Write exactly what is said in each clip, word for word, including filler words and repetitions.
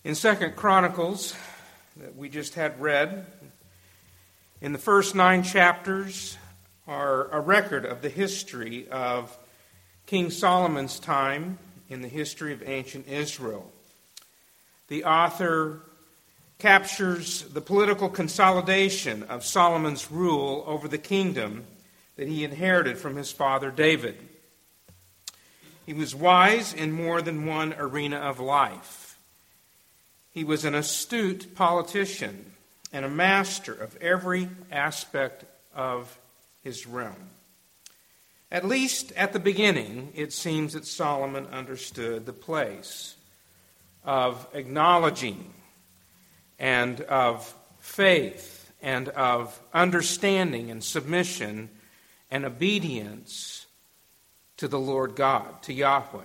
In Second Chronicles that we just had read, in the first nine chapters are a record of the history of King Solomon's time in the history of ancient Israel. The author captures the political consolidation of Solomon's rule over the kingdom that he inherited from his father David. He was wise in more than one arena of life. He was an astute politician and a master of every aspect of his realm. At least at the beginning, it seems that Solomon understood the place of acknowledging and of faith and of understanding and submission and obedience to the Lord God, to Yahweh.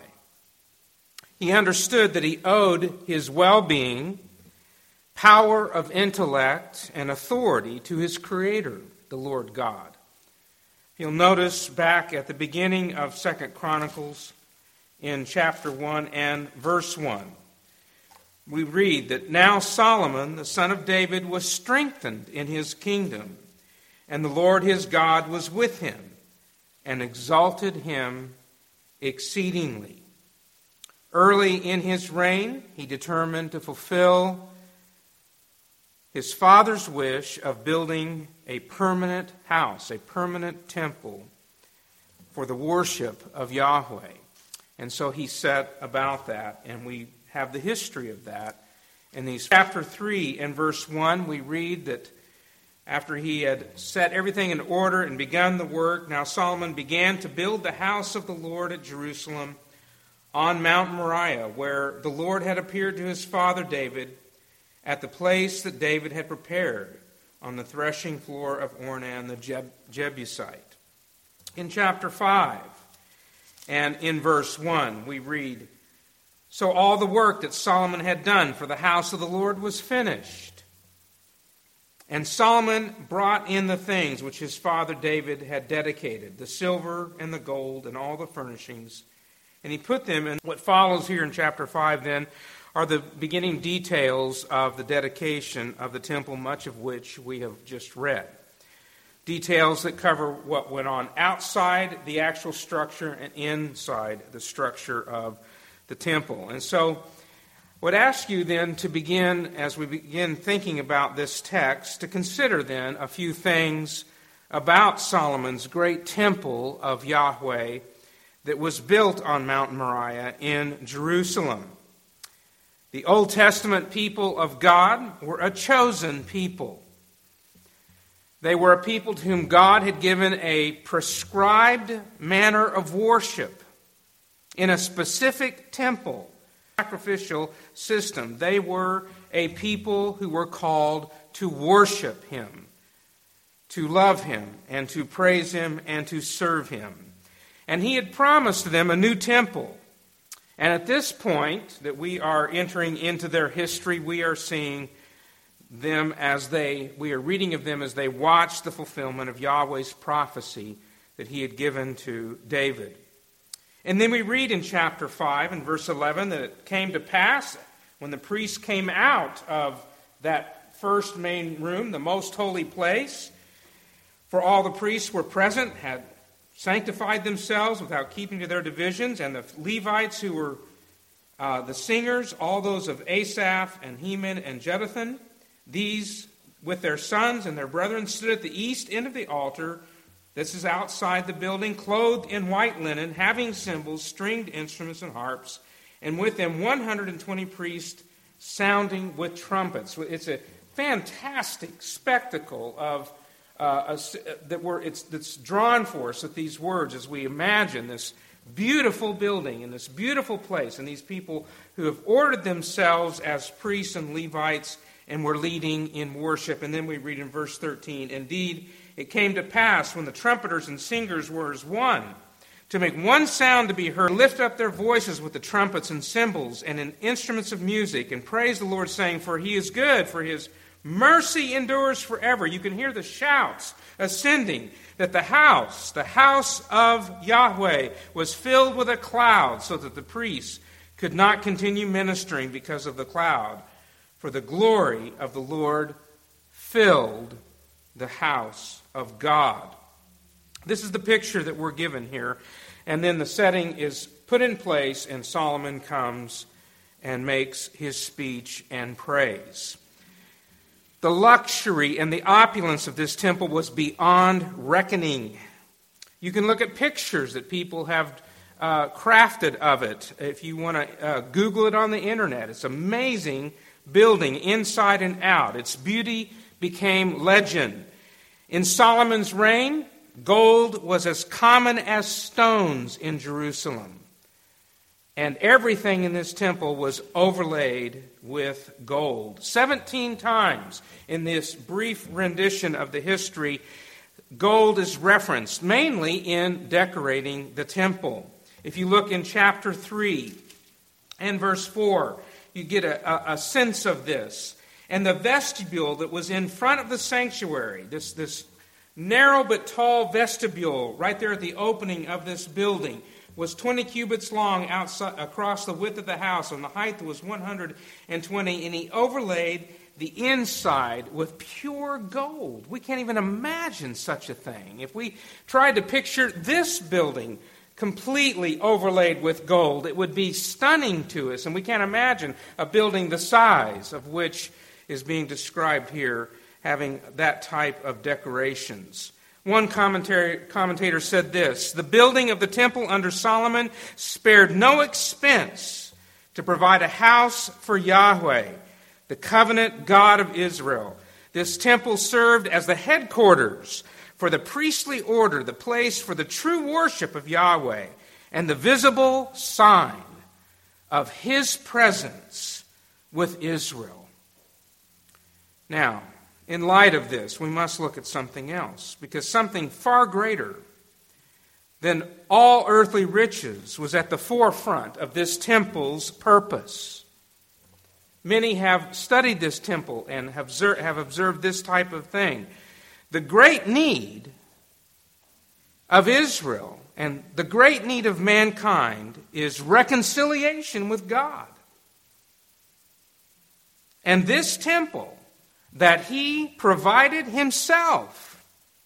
He understood that he owed his well-being, power of intellect, and authority to his Creator, the Lord God. You'll notice back at the beginning of Second Chronicles in chapter one and verse one, we read that now Solomon, the son of David, was strengthened in his kingdom, and the Lord his God was with him, and exalted him exceedingly. Early in his reign, he determined to fulfill his father's wish of building a permanent house, a permanent temple for the worship of Yahweh. And so he set about that, and we have the history of that. In these chapter three and verse one, we read that after he had set everything in order and begun the work, now Solomon began to build the house of the Lord at Jerusalem on Mount Moriah, where the Lord had appeared to his father David at the place that David had prepared on the threshing floor of Ornan the Jeb- Jebusite. In chapter five and in verse one, we read, "So all the work that Solomon had done for the house of the Lord was finished. And Solomon brought in the things which his father David had dedicated, the silver and the gold and all the furnishings, and he put them in." What follows here in chapter five then are the beginning details of the dedication of the temple, much of which we have just read. Details that cover what went on outside the actual structure and inside the structure of the temple. And so I would ask you then to begin, as we begin thinking about this text, to consider then a few things about Solomon's great temple of Yahweh that was built on Mount Moriah in Jerusalem. The Old Testament people of God were a chosen people. They were a people to whom God had given a prescribed manner of worship in a specific temple, sacrificial system. They were a people who were called to worship Him, to love Him, and to praise Him, and to serve Him. And He had promised them a new temple. And at this point that we are entering into their history, we are seeing them as they, we are reading of them as they watch the fulfillment of Yahweh's prophecy that He had given to David. And then we read in chapter five and verse eleven that it came to pass when the priests came out of that first main room, the most holy place, for all the priests were present, had sanctified themselves without keeping to their divisions, and the Levites who were uh, the singers, all those of Asaph and Heman and Jeduthun, these with their sons and their brethren stood at the east end of the altar. This is outside the building, clothed in white linen, having cymbals, stringed instruments, and harps, and with them one hundred twenty priests sounding with trumpets. It's a fantastic spectacle of uh, a, that we're, it's that's drawn for us with these words as we imagine this beautiful building and this beautiful place, and these people who have ordered themselves as priests and Levites and were leading in worship. And then we read in verse thirteen, "Indeed, it came to pass when the trumpeters and singers were as one, to make one sound to be heard, lift up their voices with the trumpets and cymbals and in instruments of music, and praise the Lord, saying, For He is good, for His mercy endures forever." You can hear the shouts ascending that the house, the house of Yahweh, was filled with a cloud, so that the priests could not continue ministering because of the cloud, for the glory of the Lord filled the house of God. This is the picture that we're given here. And then the setting is put in place, and Solomon comes and makes his speech and praise. The luxury and the opulence of this temple was beyond reckoning. You can look at pictures that people have uh, crafted of it. If you want to uh, Google it on the internet, it's an amazing building inside and out. Its beauty became legend. In Solomon's reign, gold was as common as stones in Jerusalem. And everything in this temple was overlaid with gold. Seventeen times in this brief rendition of the history, gold is referenced, mainly in decorating the temple. If you look in chapter three and verse four, you get a, a, a sense of this. And the vestibule that was in front of the sanctuary, this, this narrow but tall vestibule right there at the opening of this building, was twenty cubits long outside, across the width of the house, and the height was one hundred twenty, and he overlaid the inside with pure gold. We can't even imagine such a thing. If we tried to picture this building completely overlaid with gold, it would be stunning to us, and we can't imagine a building the size of which is being described here having that type of decorations. One commentator said this: the building of the temple under Solomon spared no expense to provide a house for Yahweh, the covenant God of Israel. This temple served as the headquarters for the priestly order, the place for the true worship of Yahweh, and the visible sign of his presence with Israel. Now, in light of this, we must look at something else, because something far greater than all earthly riches was at the forefront of this temple's purpose. Many have studied this temple and have observed this type of thing. The great need of Israel and the great need of mankind is reconciliation with God. And this temple that he provided himself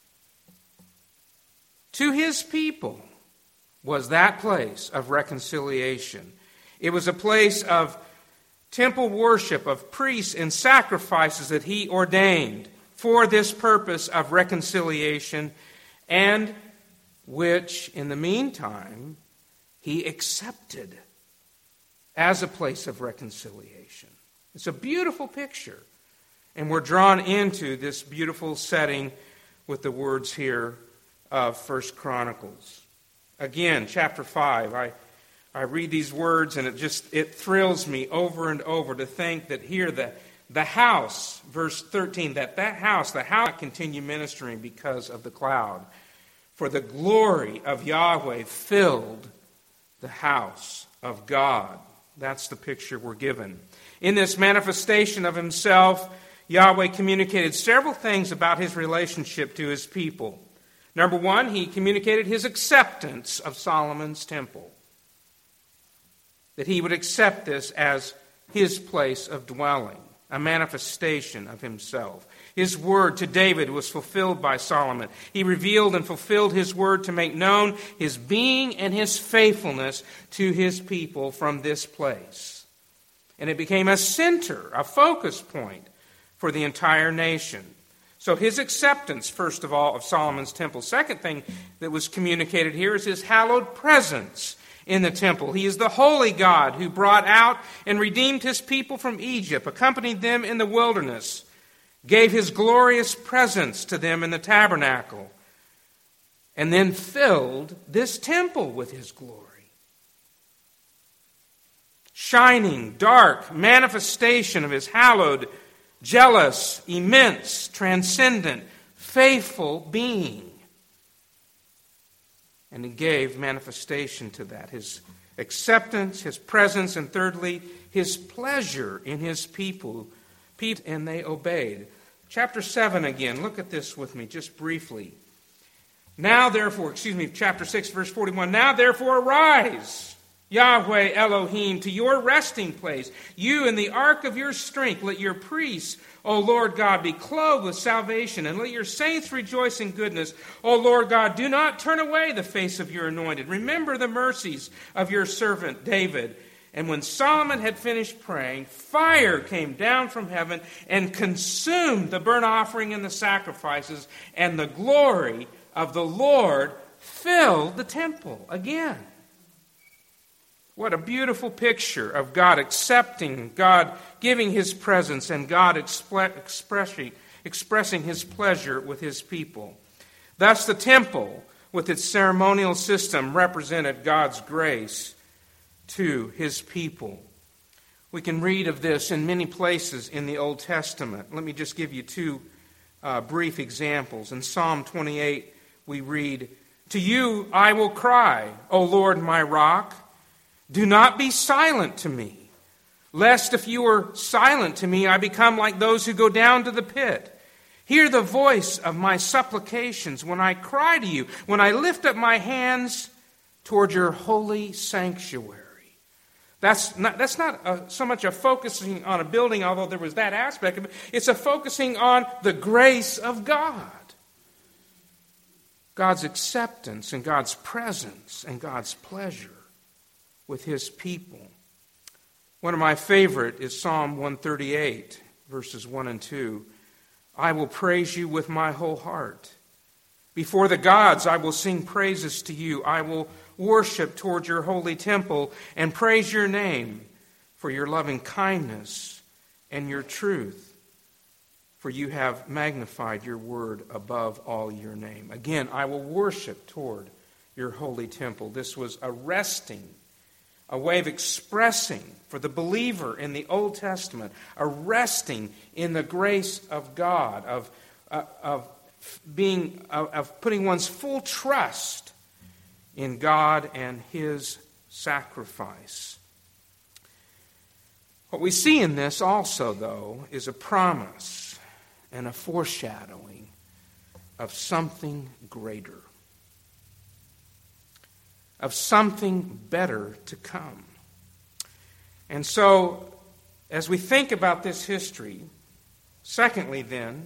to his people was that place of reconciliation. It was a place of temple worship, of priests and sacrifices that he ordained for this purpose of reconciliation, and which, in the meantime, he accepted as a place of reconciliation. It's a beautiful picture. And we're drawn into this beautiful setting with the words here of First Chronicles. Again, chapter five, I, I read these words and it just, it thrills me over and over to think that here the, the house, verse thirteen, that that house, the house continue ministering because of the cloud. For the glory of Yahweh filled the house of God. That's the picture we're given. In this manifestation of himself, Yahweh communicated several things about his relationship to his people. Number one, he communicated his acceptance of Solomon's temple. That he would accept this as his place of dwelling, a manifestation of himself. His word to David was fulfilled by Solomon. He revealed and fulfilled his word to make known his being and his faithfulness to his people from this place. And it became a center, a focus point for the entire nation. So his acceptance, first of all, of Solomon's temple. Second thing that was communicated here is his hallowed presence in the temple. He is the holy God who brought out and redeemed his people from Egypt, accompanied them in the wilderness, gave his glorious presence to them in the tabernacle, and then filled this temple with his glory. Shining, dark manifestation of his hallowed, jealous, immense, transcendent, faithful being. And he gave manifestation to that. His acceptance, his presence, and thirdly, his pleasure in his people. And they obeyed. Chapter seven again. Look at this with me just briefly. Now therefore, excuse me, chapter six, verse forty-one. Now therefore arise, Yahweh Elohim, to your resting place. You in the ark of your strength, let your priests, O Lord God, be clothed with salvation, and let your saints rejoice in goodness. O Lord God, do not turn away the face of your anointed. Remember the mercies of your servant David. And when Solomon had finished praying, fire came down from heaven and consumed the burnt offering and the sacrifices, and the glory of the Lord filled the temple again. What a beautiful picture of God accepting, God giving His presence, and God expre- expressing, expressing His pleasure with His people. Thus the temple, with its ceremonial system, represented God's grace to His people. We can read of this in many places in the Old Testament. Let me just give you two uh, brief examples. In Psalm twenty-eight, we read, "To you I will cry, O Lord my rock. Do not be silent to me, lest if you are silent to me, I become like those who go down to the pit. Hear the voice of my supplications when I cry to you, when I lift up my hands toward your holy sanctuary." That's not, that's not a, so much a focusing on a building, although there was that aspect of it. It's a focusing on the grace of God. God's acceptance and God's presence and God's pleasure with His people. One of my favorite is Psalm one thirty-eight, verses one and two. "I will praise you with my whole heart. Before the gods I will sing praises to you. I will worship toward your holy temple and praise your name for your loving kindness and your truth. For you have magnified your word above all your name." Again, I will worship toward your holy temple. This was a resting, a way of expressing for the believer in the Old Testament, a resting in the grace of God, of, uh, of being, of, of putting one's full trust in God and His sacrifice. What we see in this also, though, is a promise and a foreshadowing of something greater, of something better to come. And so, as we think about this history, secondly then,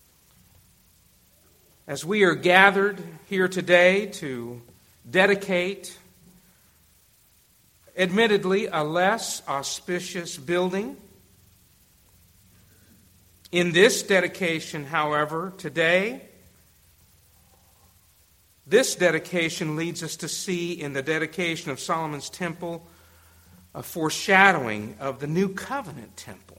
as we are gathered here today to dedicate, admittedly, a less auspicious building, in this dedication, however, today, this dedication leads us to see in the dedication of Solomon's temple a foreshadowing of the new covenant temple.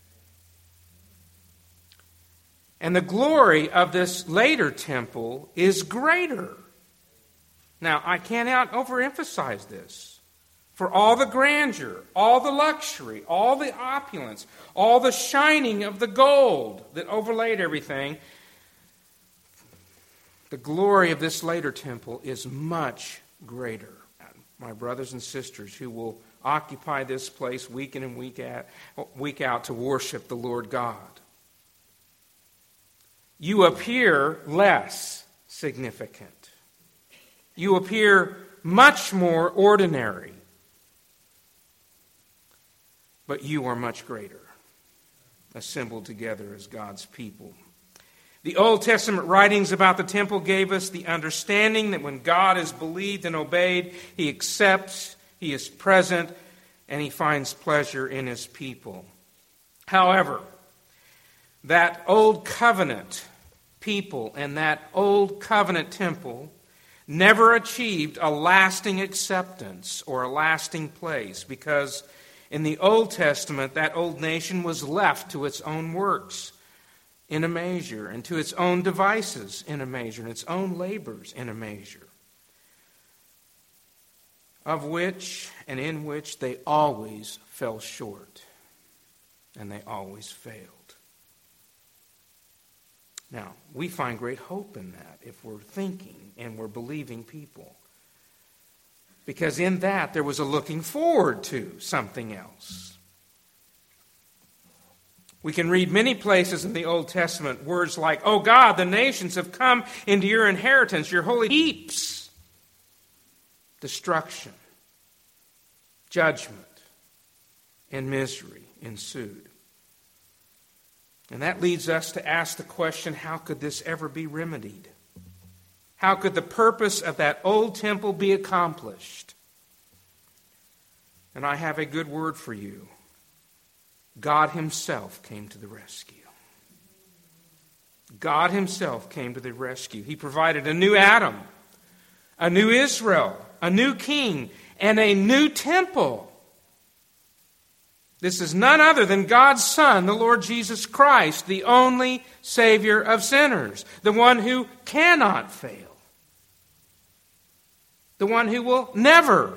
And the glory of this later temple is greater. Now, I cannot overemphasize this. For all the grandeur, all the luxury, all the opulence, all the shining of the gold that overlaid everything, the glory of this later temple is much greater. My brothers and sisters who will occupy this place week in and week out, week out to worship the Lord God. You appear less significant. You appear much more ordinary. But you are much greater, assembled together as God's people. The Old Testament writings about the temple gave us the understanding that when God is believed and obeyed, He accepts, He is present, and He finds pleasure in His people. However, that old covenant people and that old covenant temple never achieved a lasting acceptance or a lasting place, because in the Old Testament, that old nation was left to its own works in a measure, and to its own devices in a measure, and its own labors in a measure, of which and in which they always fell short, and they always failed. Now, we find great hope in that if we're thinking and we're believing people. Because in that, there was a looking forward to something else. We can read many places in the Old Testament words like, "Oh God, the nations have come into your inheritance, your holy heaps." Destruction. judgment and misery ensued. And that leads us to ask the question, how could this ever be remedied? How could the purpose of that old temple be accomplished? And I have a good word for you. God Himself came to the rescue. God Himself came to the rescue. He provided a new Adam, a new Israel, a new king, and a new temple. This is none other than God's Son, the Lord Jesus Christ, the only Savior of sinners, the one who cannot fail, the one who will never,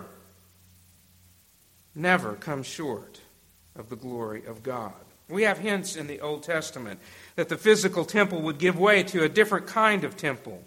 never come short of the glory of God. We have hints in the Old Testament that the physical temple would give way to a different kind of temple.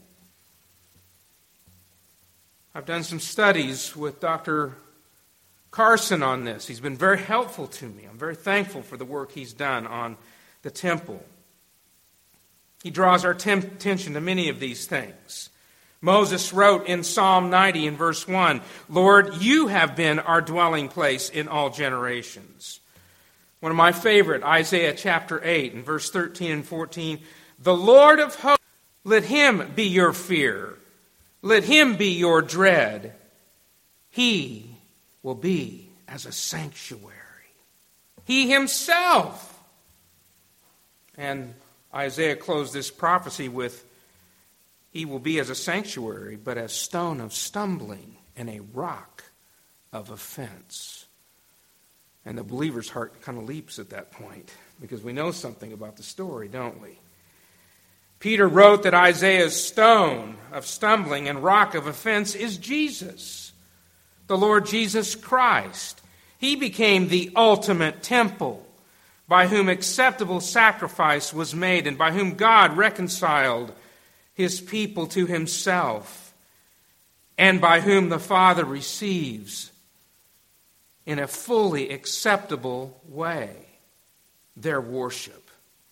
I've done some studies with Doctor Carson on this. He's been very helpful to me. I'm very thankful for the work he's done on the temple. He draws our tem- attention to many of these things. Moses wrote in Psalm ninety in verse one, "Lord, you have been our dwelling place in all generations." One of my favorite, Isaiah chapter eight and verse thirteen and fourteen, "The Lord of hosts, let Him be your fear. Let Him be your dread. He will be as a sanctuary." He Himself. And Isaiah closed this prophecy with, He will be as a sanctuary, but as stone of stumbling and a rock of offense. And the believer's heart kind of leaps at that point, because we know something about the story, don't we? Peter wrote that Isaiah's stone of stumbling and rock of offense is Jesus, the Lord Jesus Christ. He became the ultimate temple, by whom acceptable sacrifice was made, and by whom God reconciled His people to Himself, and by whom the Father receives in a fully acceptable way their worship.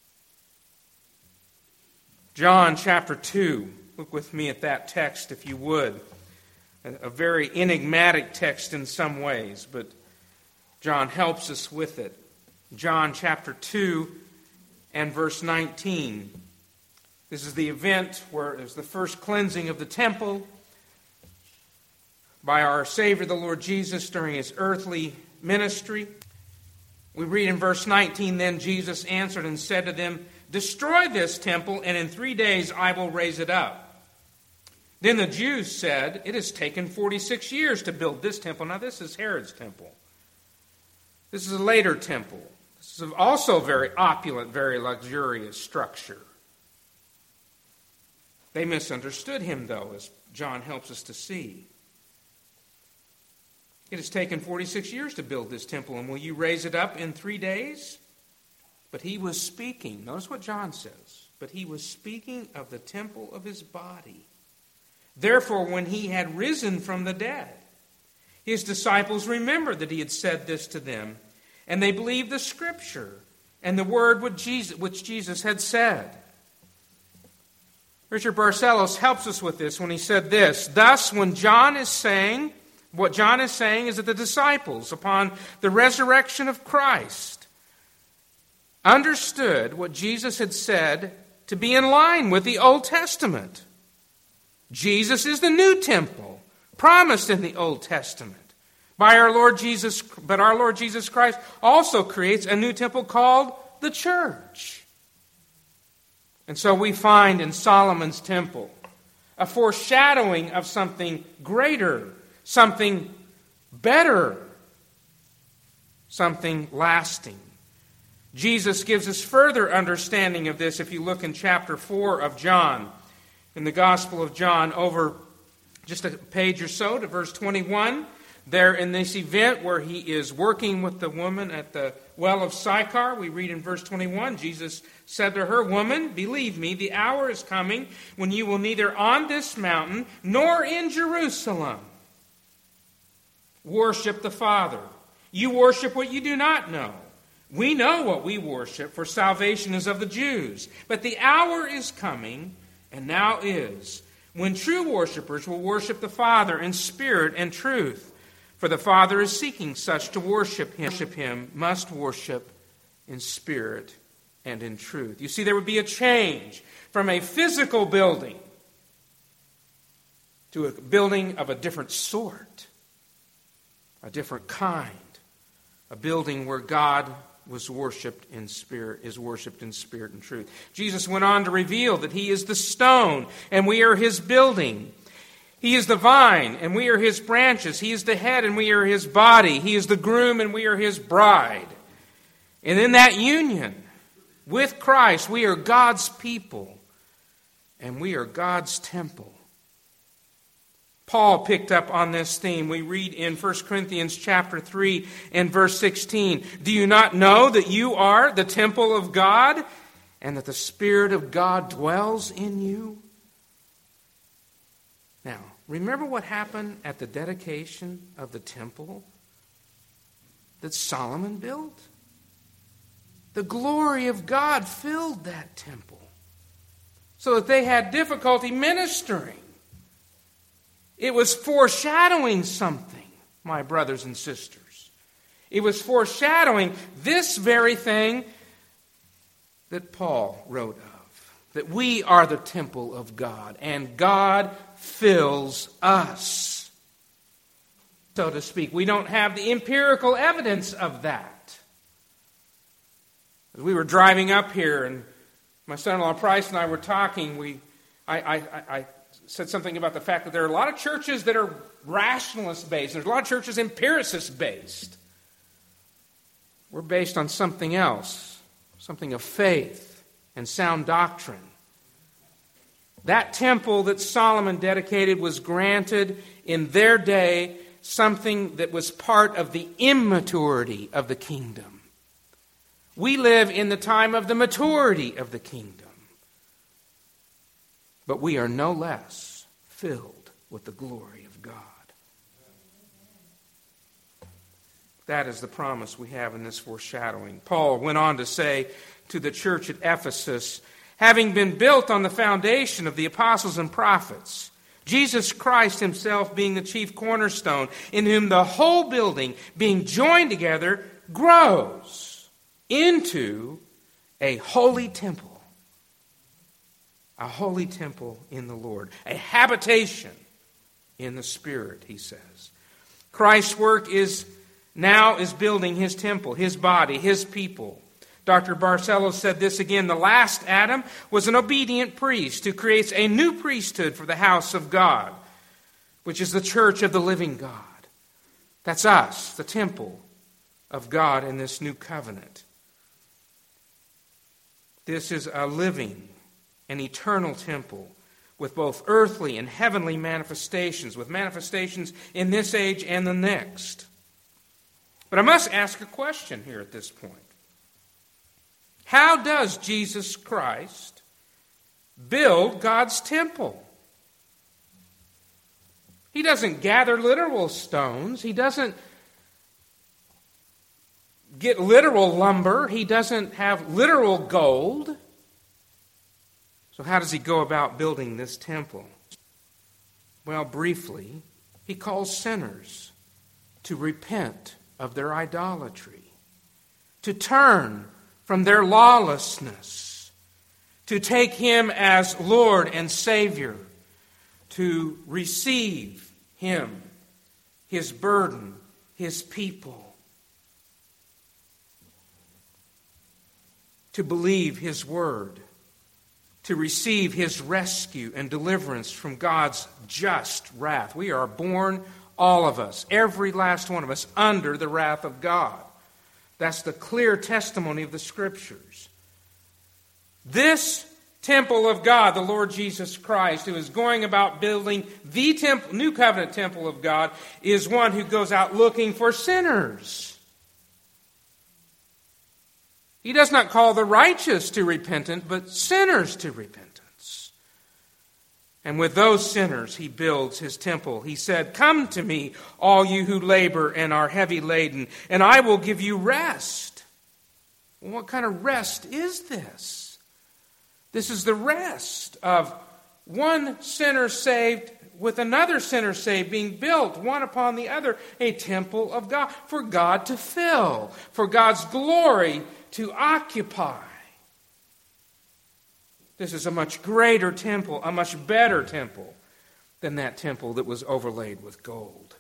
John chapter two, look with me at that text if you would. A very enigmatic text in some ways, but John helps us with it. John chapter two and verse nineteen. This is the event where it was the first cleansing of the temple by our Savior, the Lord Jesus, during His earthly ministry. We read in verse nineteen, "Then Jesus answered and said to them, 'Destroy this temple, and in three days I will raise it up.' Then the Jews said, 'It has taken forty-six years to build this temple.'" Now this is Herod's temple. This is a later temple. This is also a very opulent, very luxurious structure. They misunderstood Him, though, as John helps us to see. "It has taken forty-six years to build this temple, and will you raise it up in three days? But He was speaking, notice what John says, but He was speaking of the temple of His body. Therefore, when He had risen from the dead, His disciples remembered that He had said this to them, and they believed the Scripture and the word which Jesus, which Jesus had said." Richard Barcellos helps us with this when he said this, "Thus, when John is saying, what John is saying is that the disciples, upon the resurrection of Christ, understood what Jesus had said to be in line with the Old Testament. Jesus is the new temple promised in the Old Testament by our Lord Jesus, but our Lord Jesus Christ also creates a new temple called the church. And so we find in Solomon's temple a foreshadowing of something greater, something better, something lasting. Jesus gives us further understanding of this if you look in chapter four of John, in the Gospel of John, over just a page or so to verse twenty-one. There in this event where He is working with the woman at the well of Sychar, we read in verse twenty-one, Jesus said to her, "Woman, believe me, the hour is coming when you will neither on this mountain nor in Jerusalem worship the Father. You worship what you do not know. We know what we worship, for salvation is of the Jews. But the hour is coming, and now is, when true worshipers will worship the Father in spirit and truth. For the Father is seeking such to worship him. Worship him must worship in spirit and in truth. You see, there would be a change from a physical building to a building of a different sort, a different kind, a building where God was worshipped in spirit, is worshipped in spirit and truth. Jesus went on to reveal that he is the stone, and we are his building. He is the vine, and we are his branches. He is the head, and we are his body. He is the groom, and we are his bride. And in that union with Christ, we are God's people, and we are God's temple. Paul picked up on this theme. We read in First Corinthians chapter three and verse sixteen, "Do you not know that you are the temple of God, and that the Spirit of God dwells in you?" Now, remember what happened at the dedication of the temple that Solomon built? The glory of God filled that temple so that they had difficulty ministering. It was foreshadowing something, my brothers and sisters. It was foreshadowing this very thing that Paul wrote of, that we are the temple of God, and God fills us, so to speak. We don't have the empirical evidence of that. As we were driving up here, and my son-in-law Price and I were talking, we, I, I, I said something about the fact that there are a lot of churches that are rationalist-based. There's a lot of churches empiricist-based. We're based on something else, something of faith and sound doctrine. That temple that Solomon dedicated was granted in their day something that was part of the immaturity of the kingdom. We live in the time of the maturity of the kingdom. But we are no less filled with the glory of God. That is the promise we have in this foreshadowing. Paul went on to say to the church at Ephesus, "Having been built on the foundation of the apostles and prophets, Jesus Christ himself being the chief cornerstone, in whom the whole building, being joined together, grows into a holy temple." A holy temple in the Lord. A habitation in the Spirit, he says. Christ's work is now is building his temple, his body, his people. Doctor Barcelo said this again: the last Adam was an obedient priest who creates a new priesthood for the house of God, which is the church of the living God. That's us, the temple of God in this new covenant. This is a living, an eternal temple with both earthly and heavenly manifestations, with manifestations in this age and the next. But I must ask a question here at this point. How does Jesus Christ build God's temple? He doesn't gather literal stones. He doesn't get literal lumber. He doesn't have literal gold. So how does he go about building this temple? Well, briefly, he calls sinners to repent of their idolatry, to turn from their lawlessness, to take him as Lord and Savior, to receive him, his burden, his people, to believe his word, to receive his rescue and deliverance from God's just wrath. We are born, all of us, every last one of us, under the wrath of God. That's the clear testimony of the Scriptures. This temple of God, the Lord Jesus Christ, who is going about building the temple, new covenant temple of God, is one who goes out looking for sinners. He does not call the righteous to repentance, but sinners to repentance. And with those sinners, he builds his temple. He said, "Come to me, all you who labor and are heavy laden, and I will give you rest." Well, what kind of rest is this? This is the rest of one sinner saved with another sinner saved, being built one upon the other, a temple of God, for God to fill, for God's glory to occupy. This is a much greater temple, a much better temple than that temple that was overlaid with gold.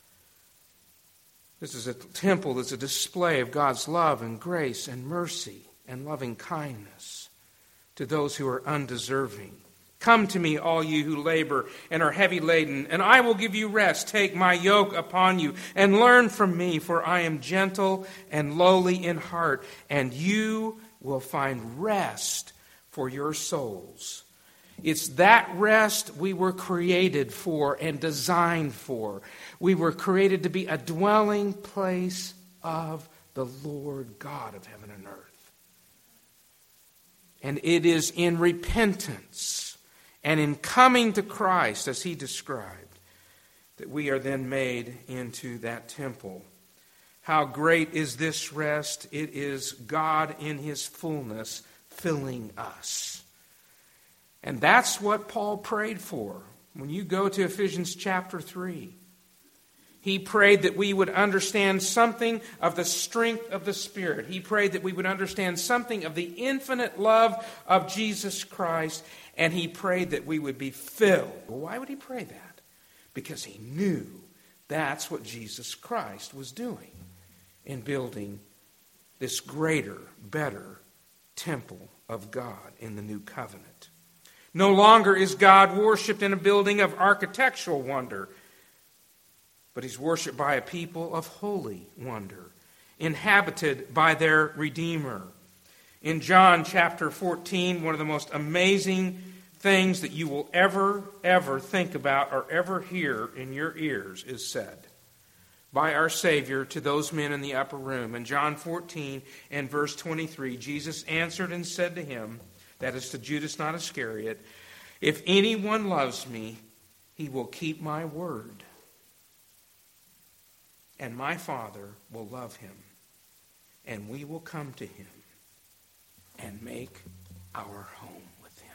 This is a temple that's a display of God's love and grace and mercy and loving kindness to those who are undeserving. Come to me, all you who labor and are heavy laden, and I will give you rest. Take my yoke upon you and learn from me, for I am gentle and lowly in heart, and you will find rest for your souls. It's that rest we were created for and designed for. We were created to be a dwelling place of the Lord God of heaven and earth. And it is in repentance and in coming to Christ, as he described, that we are then made into that temple. How great is this rest? It is God in his fullness filling us. And that's what Paul prayed for. When you go to Ephesians chapter three, he prayed that we would understand something of the strength of the Spirit. He prayed that we would understand something of the infinite love of Jesus Christ. And he prayed that we would be filled. Well, why would he pray that? Because he knew that's what Jesus Christ was doing in building this greater, better temple of God in the new covenant. No longer is God worshipped in a building of architectural wonder, but he's worshipped by a people of holy wonder, inhabited by their Redeemer. In John chapter fourteen, one of the most amazing things that you will ever, ever think about or ever hear in your ears is said by our Savior to those men in the upper room. In John fourteen and verse twenty-three, Jesus answered and said to him, that is to Judas not Iscariot, if anyone loves me, he will keep my word. And my Father will love him, and we will come to him and make our home with him.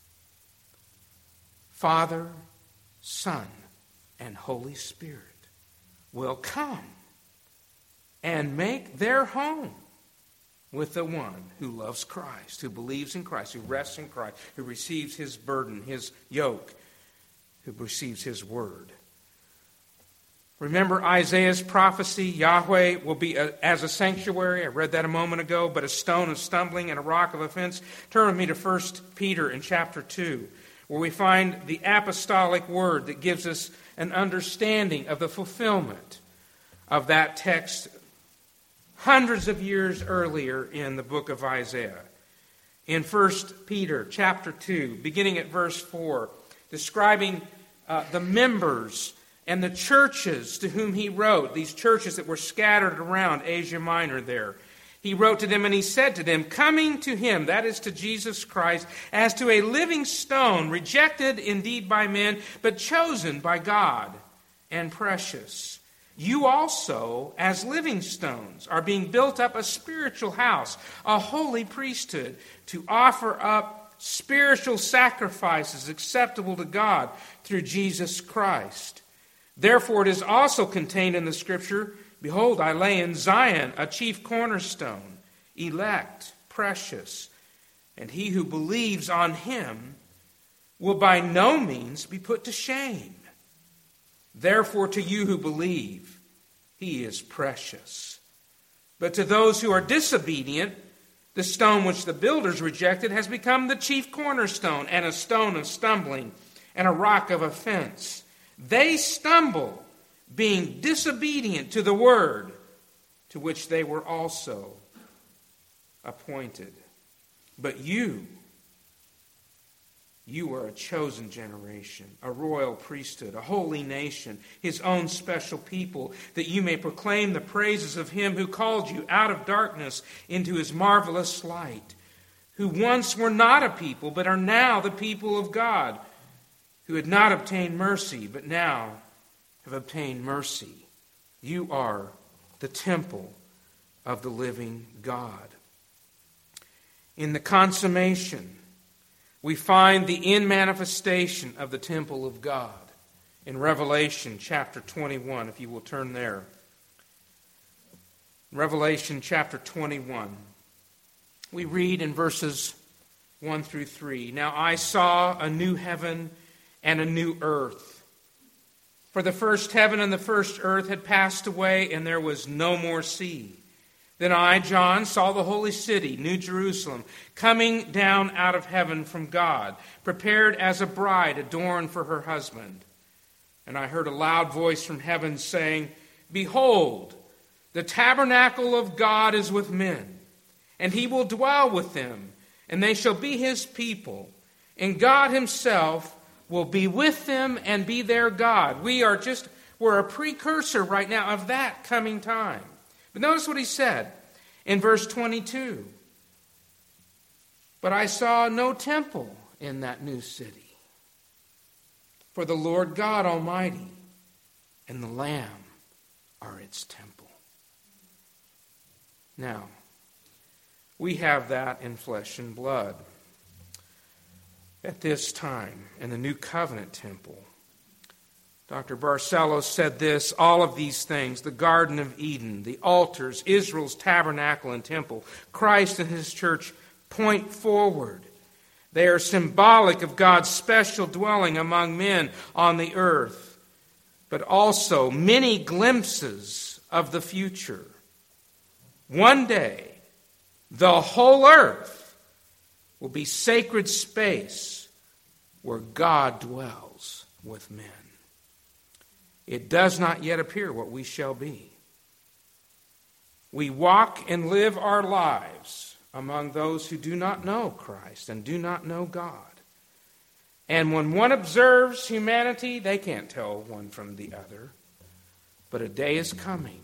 Father, Son, and Holy Spirit will come and make their home with the one who loves Christ, who believes in Christ, who rests in Christ, who receives his burden, his yoke, who receives his word. Remember Isaiah's prophecy, Yahweh will be a, as a sanctuary. I read that a moment ago, but a stone of stumbling and a rock of offense. Turn with me to First Peter in chapter two, where we find the apostolic word that gives us an understanding of the fulfillment of that text hundreds of years earlier in the book of Isaiah. In First Peter chapter two, beginning at verse four, describing uh, the members and the churches to whom he wrote, these churches that were scattered around Asia Minor there. He wrote to them and he said to them, coming to him, that is to Jesus Christ, as to a living stone, rejected indeed by men, but chosen by God and precious. You also, as living stones, are being built up a spiritual house, a holy priesthood, to offer up spiritual sacrifices acceptable to God through Jesus Christ. Therefore it is also contained in the Scripture, behold, I lay in Zion a chief cornerstone, elect, precious, and he who believes on him will by no means be put to shame. Therefore, to you who believe, he is precious. But to those who are disobedient, the stone which the builders rejected has become the chief cornerstone, and a stone of stumbling, and a rock of offense. They stumble, being disobedient to the word, to which they were also appointed. But you, You are a chosen generation, a royal priesthood, a holy nation, his own special people, that you may proclaim the praises of him who called you out of darkness into his marvelous light, who once were not a people, but are now the people of God, who had not obtained mercy, but now have obtained mercy. You are the temple of the living God. In the consummation, we find the in manifestation of the temple of God. in Revelation chapter twenty-one, if you will turn there. Revelation chapter twenty-one. We read in verses one through three. Now I saw a new heaven and a new earth. For the first heaven and the first earth had passed away, and there was no more sea. Then I, John, saw the holy city, New Jerusalem, coming down out of heaven from God, prepared as a bride adorned for her husband. And I heard a loud voice from heaven saying, Behold, the tabernacle of God is with men, and he will dwell with them, and they shall be his people, and God himself will be with them and be their God. We are just, we're a precursor right now of that coming time. But notice what he said in verse twenty-two. But I saw no temple in that new city, for the Lord God Almighty and the Lamb are its temple. Now, we have that in flesh and blood. At this time, in the New Covenant temple, Doctor Barcelos said this, all of these things, the Garden of Eden, the altars, Israel's tabernacle and temple, Christ and his church point forward. They are symbolic of God's special dwelling among men on the earth, but also many glimpses of the future. One day, the whole earth will be sacred space where God dwells with men. It does not yet appear what we shall be. We walk and live our lives among those who do not know Christ and do not know God. And when one observes humanity, they can't tell one from the other. But a day is coming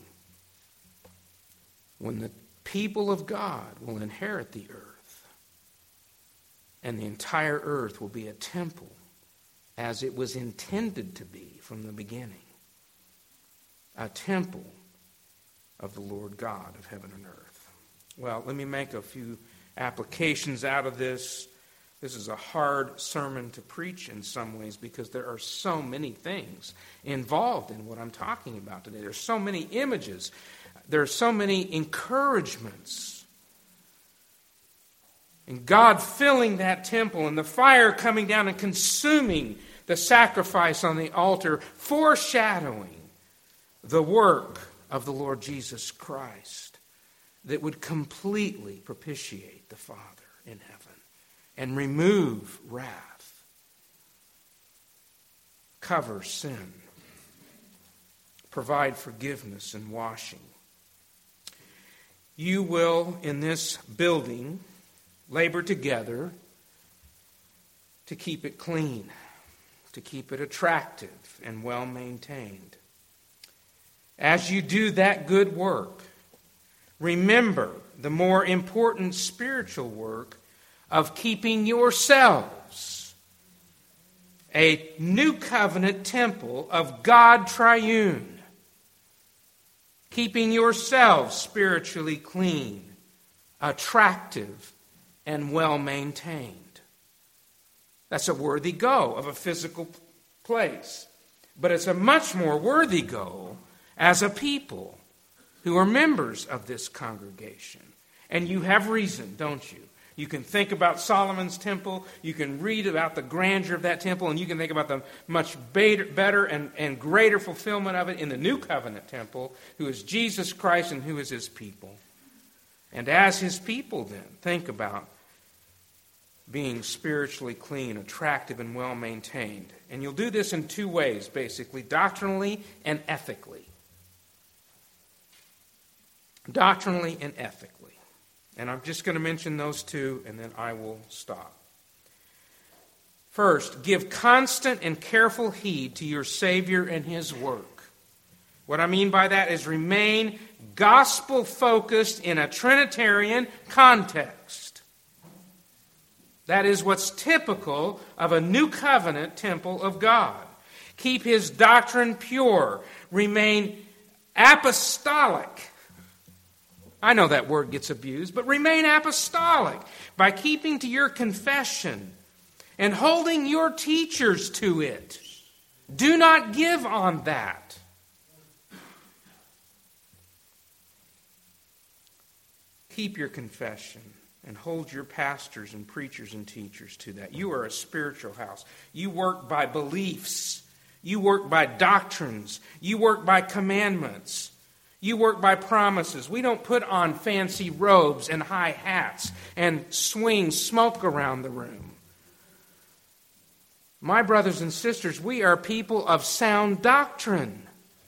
when the people of God will inherit the earth, and the entire earth will be a temple as it was intended to be from the beginning. A temple of the Lord God of heaven and earth. Well, let me make a few applications out of this. This is a hard sermon to preach in some ways because there are so many things involved in what I'm talking about today. There's so many images. There are so many encouragements. And God filling that temple and the fire coming down and consuming the sacrifice on the altar, foreshadowing the work of the Lord Jesus Christ that would completely propitiate the Father in heaven and remove wrath, cover sin, provide forgiveness and washing. You will, in this building, labor together to keep it clean, to keep it attractive and well maintained. As you do that good work, remember the more important spiritual work of keeping yourselves a new covenant temple of God triune. Keeping yourselves spiritually clean, attractive, and well maintained. That's a worthy goal of a physical place. But it's a much more worthy goal as a people who are members of this congregation. And you have reason, don't you? You can think about Solomon's temple, you can read about the grandeur of that temple, and you can think about the much better and, and greater fulfillment of it in the New Covenant temple, who is Jesus Christ and who is his people. And as his people then, think about being spiritually clean, attractive, and well maintained. And you'll do this in two ways, basically, doctrinally and ethically. Doctrinally and ethically. And I'm just going to mention those two, and then I will stop. First, give constant and careful heed to your Savior and his work. What I mean by that is remain gospel-focused in a Trinitarian context. That is what's typical of a New Covenant temple of God. Keep his doctrine pure. Remain apostolic. I know that word gets abused, but remain apostolic by keeping to your confession and holding your teachers to it. Do not give on that. Keep your confession and hold your pastors and preachers and teachers to that. You are a spiritual house. You work by beliefs. You work by doctrines. You work by commandments. You work by promises. We don't put on fancy robes and high hats and swing smoke around the room. My brothers and sisters, we are people of sound doctrine.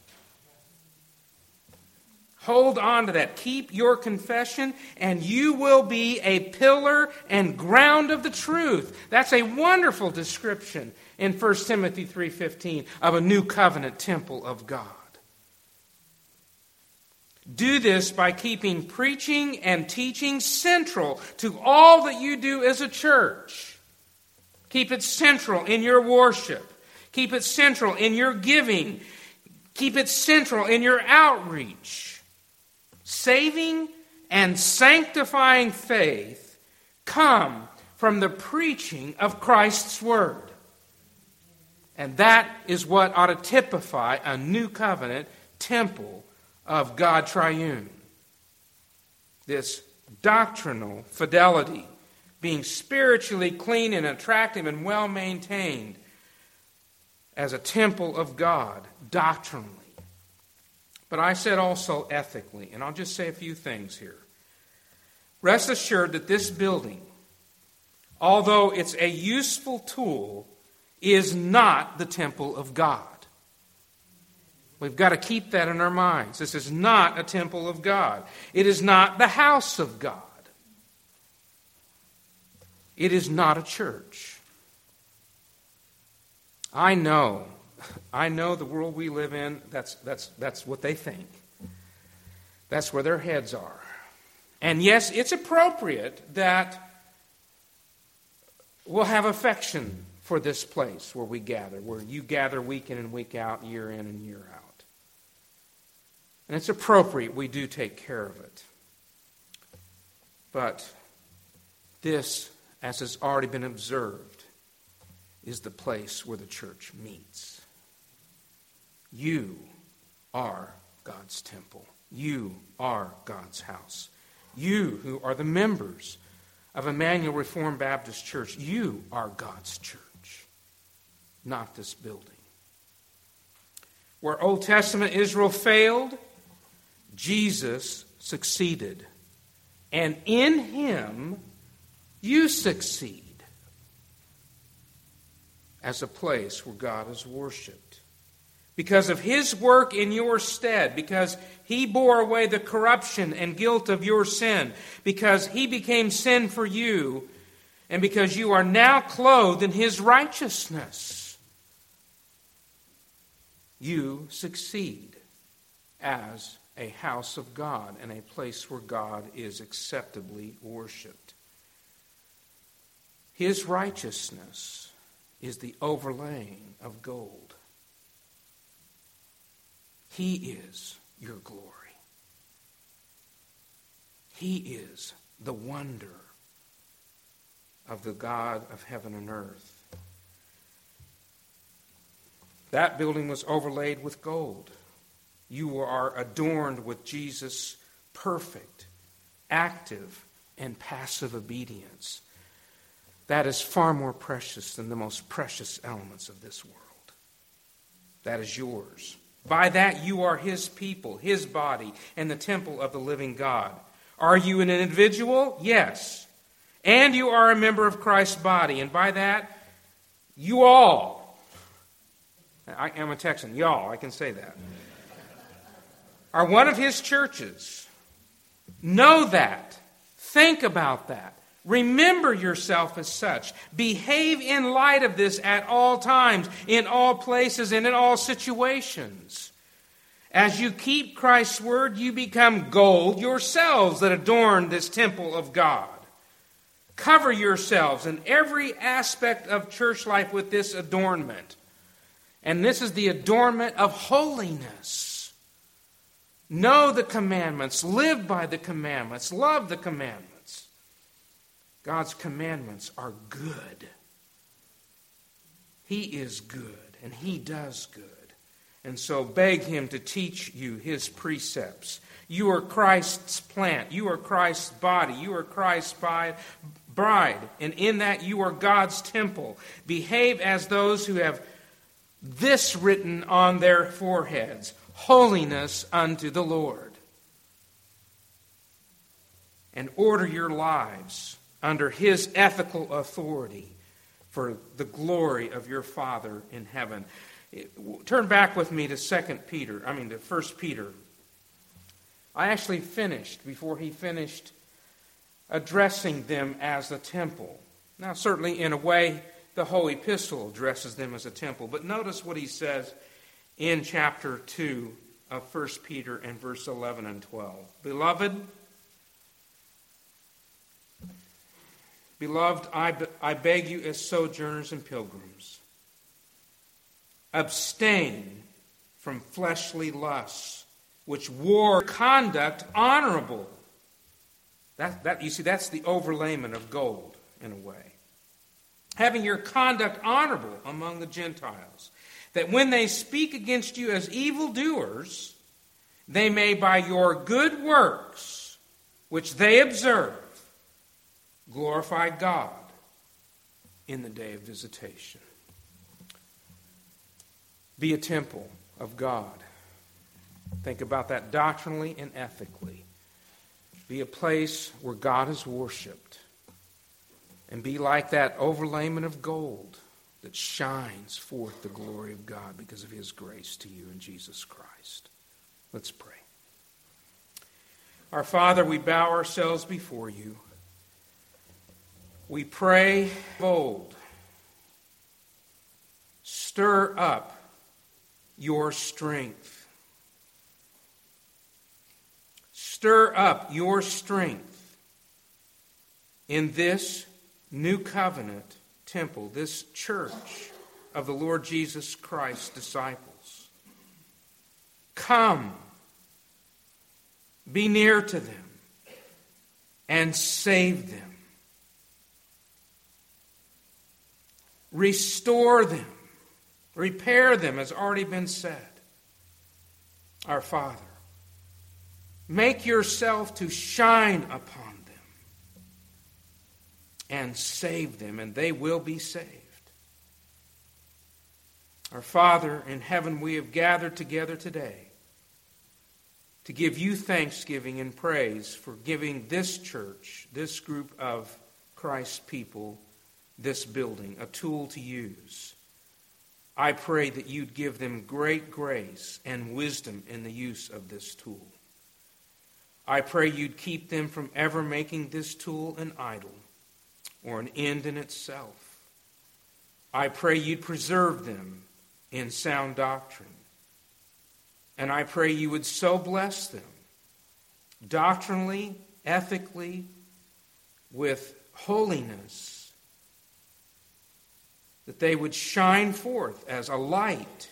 Hold on to that. Keep your confession, and you will be a pillar and ground of the truth. That's a wonderful description in First Timothy three fifteen of a new covenant temple of God. Do this by keeping preaching and teaching central to all that you do as a church. Keep it central in your worship. Keep it central in your giving. Keep it central in your outreach. Saving and sanctifying faith come from the preaching of Christ's Word. And that is what ought to typify a new covenant temple of God Triune. This doctrinal fidelity, being spiritually clean and attractive and well maintained as a temple of God, doctrinally. But I said also ethically, and I'll just say a few things here. Rest assured that this building, although it's a useful tool, is not the temple of God. We've got to keep that in our minds. This is not a temple of God. It is not the house of God. It is not a church. I know, I know the world we live in, that's, that's, that's what they think. That's where their heads are. And yes, it's appropriate that we'll have affection for this place where we gather, where you gather week in and week out, year in and year out. And it's appropriate we do take care of it. But this, as has already been observed, is the place where the church meets. You are God's temple. You are God's house. You who are the members of Emmanuel Reformed Baptist Church, you are God's church, not this building. Where Old Testament Israel failed, Jesus succeeded. And in Him, you succeed as a place where God is worshipped. Because of His work in your stead, because He bore away the corruption and guilt of your sin, because He became sin for you, and because you are now clothed in His righteousness, you succeed as a house of God and a place where God is acceptably worshipped. His righteousness is the overlaying of gold. He is your glory. He is the wonder of the God of heaven and earth. That building was overlaid with gold. You are adorned with Jesus' perfect, active, and passive obedience. That is far more precious than the most precious elements of this world. That is yours. By that you are His people, His body, and the temple of the living God. Are you an individual? Yes. And you are a member of Christ's body. And by that, you all, I am a Texan, y'all, I can say that, are one of His churches. Know that. Think about that. Remember yourself as such. Behave in light of this at all times, in all places, and in all situations. As you keep Christ's word, you become gold yourselves that adorn this temple of God. Cover yourselves in every aspect of church life with this adornment. And this is the adornment of holiness. Know the commandments. Live by the commandments. Love the commandments. God's commandments are good. He is good, and He does good. And so beg Him to teach you His precepts. You are Christ's plant. You are Christ's body. You are Christ's bride. And in that you are God's temple. Behave as those who have this written on their foreheads: holiness unto the Lord. And order your lives under His ethical authority for the glory of your Father in heaven. Turn back with me to Second Peter, I mean to First Peter. I actually finished before he finished addressing them as the temple. Now, certainly in a way, the whole epistle addresses them as a temple. But notice what he says in chapter two of First Peter and verse eleven and twelve. Beloved, Beloved, I, be, I beg you as sojourners and pilgrims, abstain from fleshly lusts, which war conduct honorable. That, that, you see, that's the overlayment of gold, in a way. Having your conduct honorable among the Gentiles, that when they speak against you as evildoers, they may by your good works, which they observe, glorify God in the day of visitation. Be a temple of God. Think about that doctrinally and ethically. Be a place where God is worshipped. And be like that overlayment of gold that shines forth the glory of God because of His grace to you in Jesus Christ. Let's pray. Our Father, we bow ourselves before you. We pray, bold, stir up your strength. Stir up your strength in this new covenant temple, this church of the Lord Jesus Christ's disciples. Come, be near to them, and save them. Restore them. Repair them, as already been said. Our Father, make yourself to shine upon them and save them, and they will be saved. Our Father in heaven, we have gathered together today to give you thanksgiving and praise for giving this church, this group of Christ's people, this building, a tool to use. I pray that you'd give them great grace and wisdom in the use of this tool. I pray you'd keep them from ever making this tool an idol or an end in itself. I pray you'd preserve them in sound doctrine. And I pray you would so bless them, doctrinally, ethically, with holiness, that they would shine forth as a light,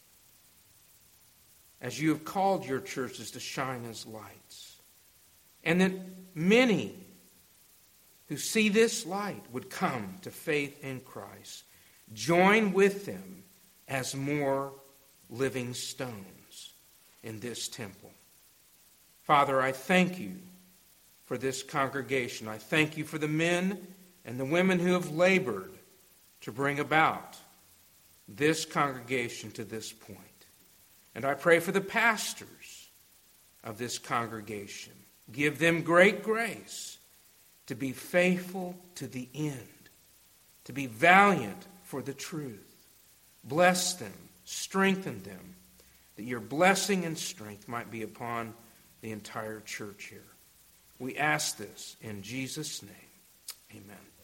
as you have called your churches to shine as lights. And that many who see this light would come to faith in Christ, join with them as more living stones in this temple. Father, I thank you for this congregation. I thank you for the men and the women who have labored to bring about this congregation to this point. And I pray for the pastors of this congregation. Give them great grace to be faithful to the end, to be valiant for the truth. Bless them, strengthen them, that your blessing and strength might be upon the entire church here. We ask this in Jesus' name. Amen.